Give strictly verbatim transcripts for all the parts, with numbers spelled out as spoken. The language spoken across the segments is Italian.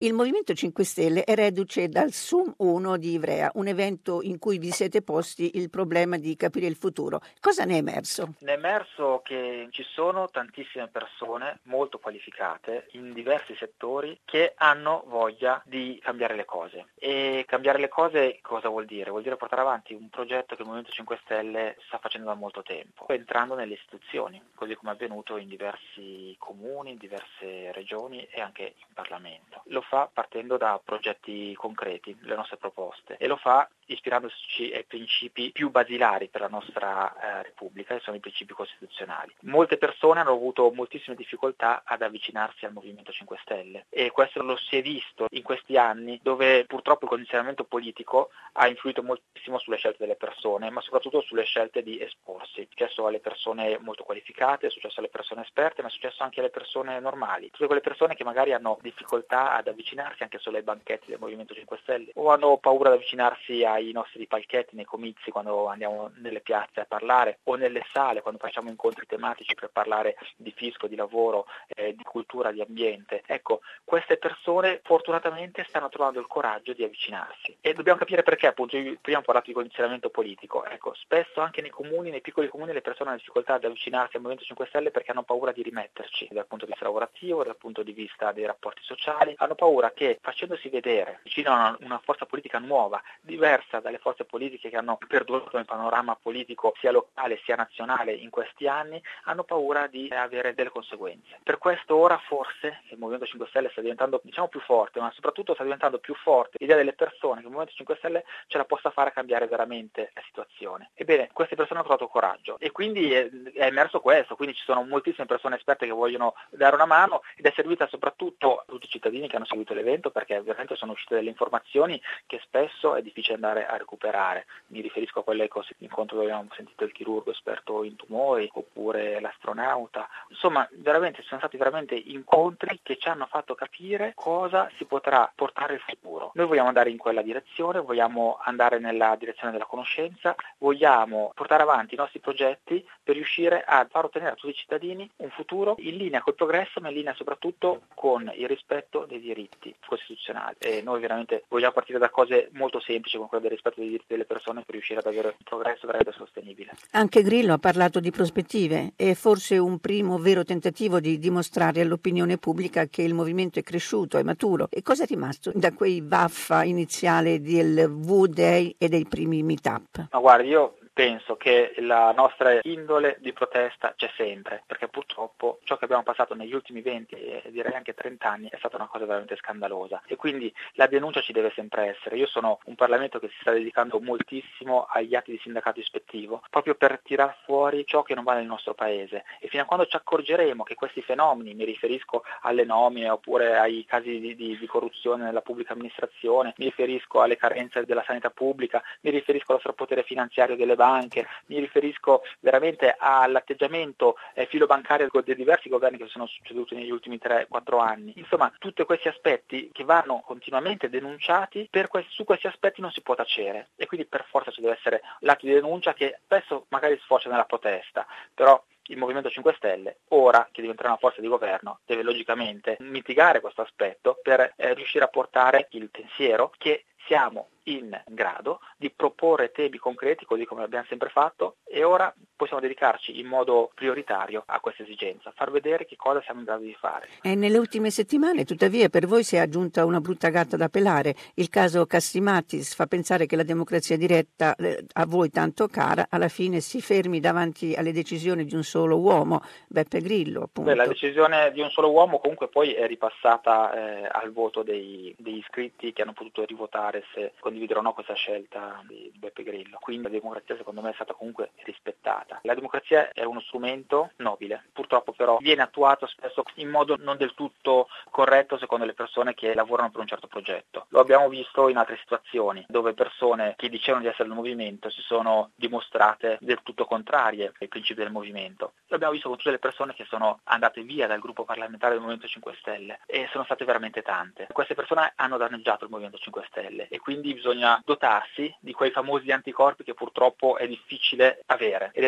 Il Movimento cinque Stelle è reduce dal S U M uno di Ivrea, un evento in cui vi siete posti il problema di capire il futuro. Cosa ne è emerso? Ne è emerso che ci sono tantissime persone molto qualificate in diversi settori che hanno voglia di cambiare le cose. E cambiare le cose cosa vuol dire? Vuol dire portare avanti un progetto che il Movimento cinque Stelle sta facendo da molto tempo, entrando nelle istituzioni, così come è avvenuto in diversi comuni, in diverse regioni e anche in Parlamento. Lo fa partendo da progetti concreti, le nostre proposte, e lo fa ispirandosi ai principi più basilari per la nostra eh, Repubblica, che sono i principi costituzionali. Molte persone hanno avuto moltissime difficoltà ad avvicinarsi al Movimento cinque Stelle e questo lo si è visto in questi anni, dove purtroppo il condizionamento politico ha influito moltissimo sulle scelte delle persone, ma soprattutto sulle scelte di esporsi. È successo alle persone molto qualificate, è successo alle persone esperte, ma è successo anche alle persone normali, tutte quelle persone che magari hanno difficoltà ad avvicinarsi anche solo ai banchetti del Movimento cinque Stelle o hanno paura ad avvicinarsi ai nostri palchetti nei comizi quando andiamo nelle piazze a parlare o nelle sale quando facciamo incontri tematici per parlare di fisco, di lavoro, eh, di cultura, di ambiente. Ecco, queste persone fortunatamente stanno trovando il coraggio di avvicinarsi e dobbiamo capire perché. Appunto, io prima ho parlato di condizionamento politico. Ecco, spesso anche nei comuni, nei piccoli comuni, le persone hanno difficoltà ad avvicinarsi al Movimento cinque Stelle perché hanno paura di rimetterci dal punto di vista lavorativo, dal punto di vista dei rapporti sociali, hanno paura che facendosi vedere vicino a una, una forza politica nuova, diversa dalle forze politiche che hanno perdurato nel panorama politico sia locale sia nazionale in questi anni, hanno paura di avere delle conseguenze. Per questo ora forse il Movimento cinque Stelle sta diventando, diciamo, più forte, ma soprattutto sta diventando più forte l'idea delle persone che il Movimento cinque Stelle ce la possa fare cambiare veramente la situazione. Ebbene, queste persone hanno trovato coraggio e quindi è, è emerso questo, quindi ci sono moltissime persone esperte che vogliono dare una mano ed è servita soprattutto a tutti i cittadini che hanno seguito l'evento, perché veramente sono uscite delle informazioni che spesso è difficile andare a recuperare. Mi riferisco a quelle cose, l'incontro dove abbiamo sentito il chirurgo esperto in tumori oppure l'astronauta. Insomma, veramente sono stati veramente incontri che ci hanno fatto capire cosa si potrà portare il futuro. Noi vogliamo andare in quella direzione, vogliamo andare nella direzione della conoscenza, vogliamo portare avanti i nostri progetti per riuscire a far ottenere a tutti i cittadini un futuro in linea col progresso, ma in linea soprattutto con il rispetto dei diritti costituzionali. E noi veramente vogliamo partire da cose molto semplici come quello del rispetto dei diritti delle persone per riuscire ad avere un progresso veramente sostenibile. Anche Grillo ha parlato di prospettive e forse un primo vero tentativo di dimostrare all'opinione pubblica che il movimento è cresciuto, è maturo. E cosa è rimasto da quei vaffa iniziale del V-Day e dei primi meetup? Ma guardi, io penso che la nostra indole di protesta c'è sempre, perché purtroppo ciò che abbiamo passato negli ultimi venti e direi anche trenta anni è stata una cosa veramente scandalosa e quindi la denuncia ci deve sempre essere. Io sono un Parlamento che si sta dedicando moltissimo agli atti di sindacato ispettivo, proprio per tirar fuori ciò che non va nel nostro paese e fino a quando ci accorgeremo che questi fenomeni, mi riferisco alle nomine oppure ai casi di, di, di corruzione nella pubblica amministrazione, mi riferisco alle carenze della sanità pubblica, mi riferisco allo strapotere finanziario delle banche, mi riferisco veramente all'atteggiamento eh, filobancario dei diversi governi che sono succeduti negli ultimi tre quattro anni. Insomma, tutti questi aspetti che vanno continuamente denunciati, per que- su questi aspetti non si può tacere e quindi per forza ci deve essere l'atto di denuncia che spesso magari sfocia nella protesta, però il Movimento cinque Stelle, ora che diventerà una forza di governo, deve logicamente mitigare questo aspetto per eh, riuscire a portare il pensiero che siamo in grado di proporre temi concreti così come abbiamo sempre fatto e ora possiamo dedicarci in modo prioritario a questa esigenza, far vedere che cosa siamo in grado di fare. E nelle ultime settimane, tuttavia, per voi si è aggiunta una brutta gatta da pelare. Il caso Cassimatis fa pensare che la democrazia diretta, eh, a voi tanto cara, alla fine si fermi davanti alle decisioni di un solo uomo, Beppe Grillo, appunto. Beh, la decisione di un solo uomo comunque poi è ripassata eh, al voto dei, degli iscritti che hanno potuto rivotare se condividere o no questa scelta di Beppe Grillo. Quindi la democrazia secondo me è stata comunque rispettata. La democrazia è uno strumento nobile, purtroppo però viene attuato spesso in modo non del tutto corretto secondo le persone che lavorano per un certo progetto. Lo abbiamo visto in altre situazioni dove persone che dicevano di essere del movimento si sono dimostrate del tutto contrarie ai principi del movimento. Lo abbiamo visto con tutte le persone che sono andate via dal gruppo parlamentare del Movimento cinque Stelle e sono state veramente tante. Queste persone hanno danneggiato il Movimento cinque Stelle e quindi bisogna dotarsi di quei famosi anticorpi che purtroppo è difficile avere ed è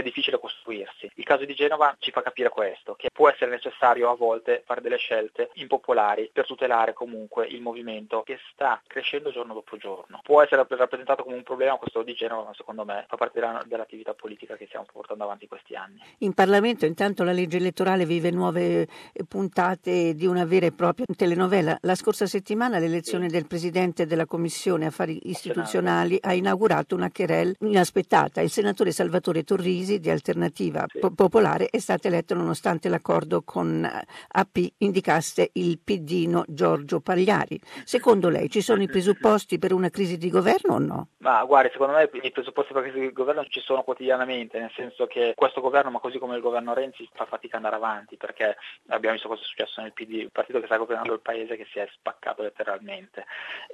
difficile costruirsi. Il caso di Genova ci fa capire questo, che può essere necessario a volte fare delle scelte impopolari per tutelare comunque il movimento che sta crescendo giorno dopo giorno. Può essere rappresentato come un problema questo di Genova, ma secondo me fa parte della, dell'attività politica che stiamo portando avanti questi anni. In Parlamento intanto la legge elettorale vive nuove puntate di una vera e propria telenovela. La scorsa settimana l'elezione sì. del Presidente della Commissione Affari Istituzionali ha inaugurato una querelle inaspettata. Il senatore Salvatore Torrisi di Alternativa sì. Popolare è stato eletto nonostante l'accordo con A P indicasse il piddino Giorgio Pagliari. Secondo lei ci sono i presupposti per una crisi di governo o no? Ma guardi, secondo me i presupposti per la crisi di governo ci sono quotidianamente, nel senso che questo governo, ma così come il governo Renzi, fa fatica ad andare avanti, perché abbiamo visto cosa è successo nel P D, il partito che sta governando il paese che si è spaccato letteralmente.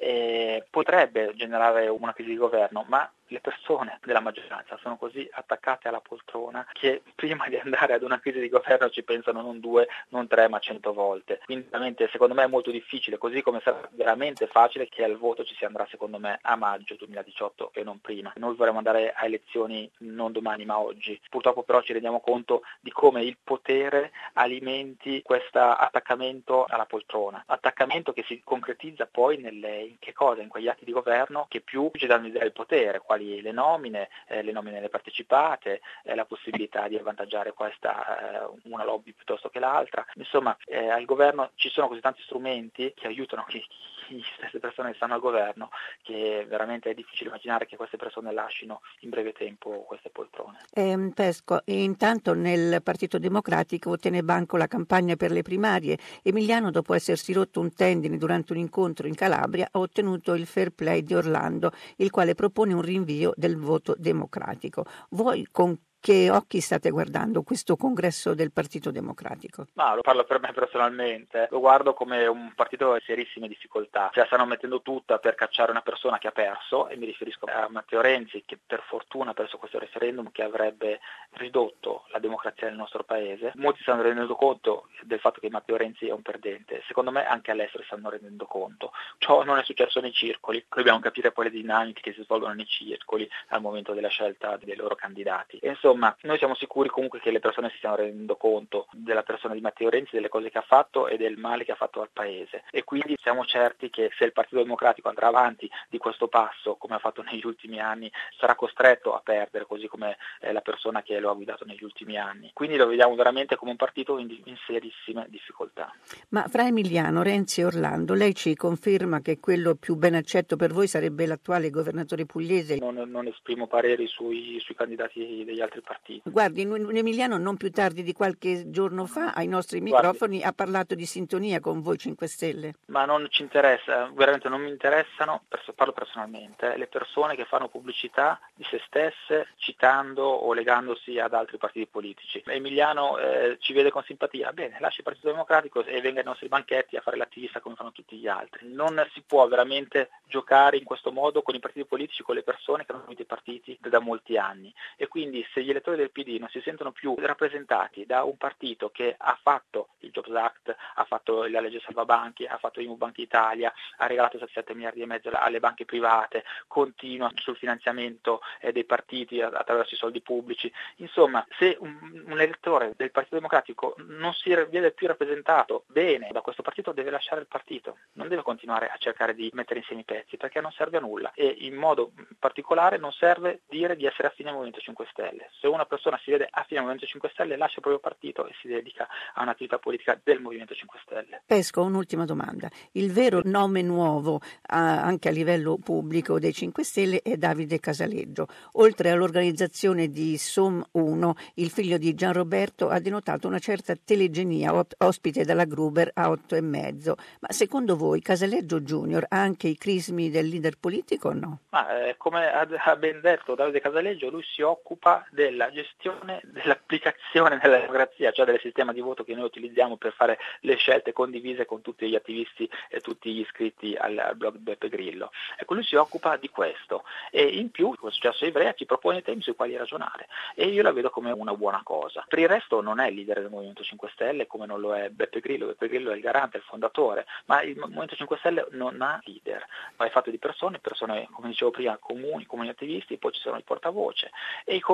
E potrebbe generare una crisi di governo, ma le persone della maggioranza sono così attaccate alla poltrona che prima di andare ad una crisi di governo ci pensano non due, non tre, ma cento volte. Quindi veramente secondo me è molto difficile, così come sarà veramente facile che al voto ci si andrà secondo me a maggio duemiladiciotto e non prima. Noi vorremmo andare a elezioni non domani ma oggi. Purtroppo però ci rendiamo conto di come il potere alimenti questo attaccamento alla poltrona. Attaccamento che si concretizza poi nelle, in che cosa? In quegli atti di governo che più ci danno l'idea del potere, quali le nomine, eh, le nomine delle partecipate, eh, la possibilità di avvantaggiare questa eh, una lobby piuttosto che l'altra. Insomma, eh, al governo ci sono così tanti strumenti che aiutano chi, chi stesse persone che stanno al governo, che veramente è difficile immaginare che queste persone lasciano in breve tempo queste poltrone. Eh, Pesco, e intanto nel Partito Democratico tiene banco la campagna per le primarie. Emiliano, dopo essersi rotto un tendine durante un incontro in Calabria, ha ottenuto il fair play di Orlando, il quale propone un rinvio del voto democratico. Voi con che occhi state guardando questo congresso del Partito Democratico? No, lo parlo per me personalmente, lo guardo come un partito in serissime difficoltà, cioè stanno mettendo tutta per cacciare una persona che ha perso, e mi riferisco a Matteo Renzi, che per fortuna ha perso questo referendum che avrebbe ridotto la democrazia nel nostro paese. Molti stanno rendendo conto del fatto che Matteo Renzi è un perdente, secondo me anche all'estero stanno rendendo conto. Ciò non è successo nei circoli, dobbiamo capire poi le dinamiche che si svolgono nei circoli al momento della scelta dei loro candidati. E insomma, noi siamo sicuri comunque che le persone si stiano rendendo conto della persona di Matteo Renzi, delle cose che ha fatto e del male che ha fatto al paese, e quindi siamo certi che se il Partito Democratico andrà avanti di questo passo come ha fatto negli ultimi anni, sarà costretto a perdere, così come eh, la persona che lo ha guidato negli ultimi anni. Quindi lo vediamo veramente come un partito in, in serissime difficoltà. Ma fra Emiliano, Renzi e Orlando, lei ci conferma che quello più ben accetto per voi sarebbe l'attuale governatore pugliese? Non, non esprimo pareri sui, sui candidati degli altri partiti. Guardi, Emiliano non più tardi di qualche giorno fa ai nostri microfoni Guardi, ha parlato di sintonia con voi cinque Stelle. Ma non ci interessa, veramente non mi interessano, parlo personalmente, le persone che fanno pubblicità di se stesse citando o legandosi ad altri partiti politici. Emiliano eh, ci vede con simpatia, bene, lasci il Partito Democratico e venga ai nostri banchetti a fare l'attivista come fanno tutti gli altri. Non si può veramente giocare in questo modo con i partiti politici, con le persone che hanno vinto i partiti da molti anni, e quindi se gli elettori del P D non si sentono più rappresentati da un partito che ha fatto il Jobs Act, ha fatto la legge salvabanchi, ha fatto Imu Banca Italia, ha regalato sette miliardi e mezzo alle banche private, continua sul finanziamento eh, dei partiti attraverso i soldi pubblici. Insomma, se un, un elettore del Partito Democratico non si viene più rappresentato bene da questo partito, deve lasciare il partito, non deve continuare a cercare di mettere insieme i pezzi, perché non serve a nulla, e in modo particolare non serve dire di essere affine al Movimento cinque Stelle. Se una persona si vede affine al Movimento cinque Stelle, lascia il proprio partito e si dedica a un'attività politica del Movimento cinque Stelle. Pesco, un'ultima domanda. Il vero nome nuovo a, anche a livello pubblico dei cinque Stelle è Davide Casaleggio. Oltre all'organizzazione di Som uno, il figlio di Gianroberto ha denotato una certa telegenia, ospite dalla Gruber a otto e mezzo. Ma secondo voi Casaleggio Junior ha anche i crismi del leader politico o no? Ma eh, come ha ben detto Davide Casaleggio, lui si occupa della gestione dell'applicazione della democrazia, cioè del sistema di voto che noi utilizziamo per fare le scelte condivise con tutti gli attivisti e tutti gli iscritti al, al blog di Beppe Grillo. Ecco, lui si occupa di questo, e in più, come è successo a Ivrea, ci propone temi sui quali ragionare, e io la vedo come una buona cosa. Per il resto non è il leader del Movimento cinque Stelle come non lo è Beppe Grillo. Beppe Grillo è il garante, il fondatore, ma il Movimento cinque Stelle non ha leader, ma è fatto di persone, persone come dicevo prima, comuni, comuni attivisti, poi ci sono i portavoce e i, com- i comuni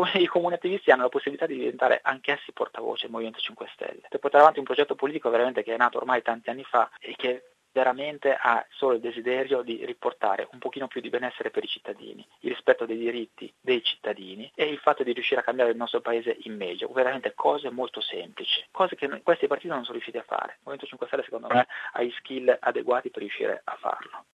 comuni attivisti hanno la possibilità di diventare anch'essi portavoce del Movimento cinque Stelle, per portare avanti un progetto politico veramente che è nato ormai tanti anni fa e che veramente ha solo il desiderio di riportare un pochino più di benessere per i cittadini, il rispetto dei diritti dei cittadini e il fatto di riuscire a cambiare il nostro paese in meglio, veramente cose molto semplici, cose che questi partiti non sono riusciti a fare. Il Movimento cinque Stelle secondo me ha i skill adeguati per riuscire a farlo.